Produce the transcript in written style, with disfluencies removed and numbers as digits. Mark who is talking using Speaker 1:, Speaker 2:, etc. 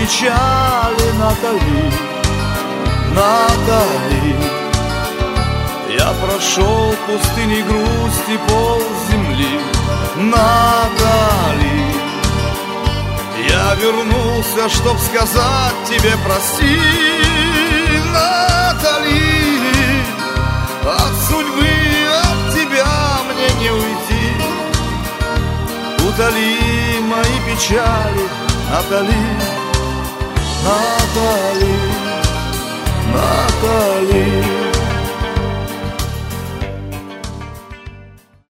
Speaker 1: печали, Натали, Натали. Я прошел пустыни грусти полземли, Натали. Я вернулся, чтоб сказать тебе прости, Натали. От судьбы, от тебя мне не уйти. Утоли мои печали, Натали, Натали, Натали.